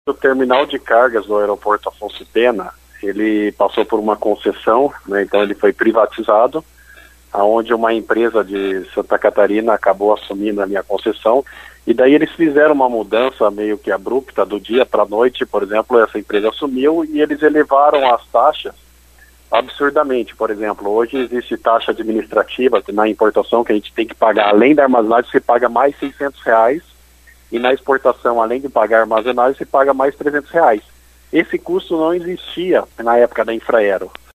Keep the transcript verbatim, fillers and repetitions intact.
O terminal de cargas do aeroporto Afonso Pena, ele passou por uma concessão, né, então ele foi privatizado, aonde uma empresa de Santa Catarina acabou assumindo a minha concessão, e daí eles fizeram uma mudança meio que abrupta do dia para a noite. Por exemplo, essa empresa assumiu e eles elevaram as taxas absurdamente. Por exemplo, hoje existe taxa administrativa na importação que a gente tem que pagar, além da armazenagem, você paga mais seiscentos reais, e na exportação, além de pagar armazenagem, você paga mais trezentos reais. Esse custo não existia na época da Infraero.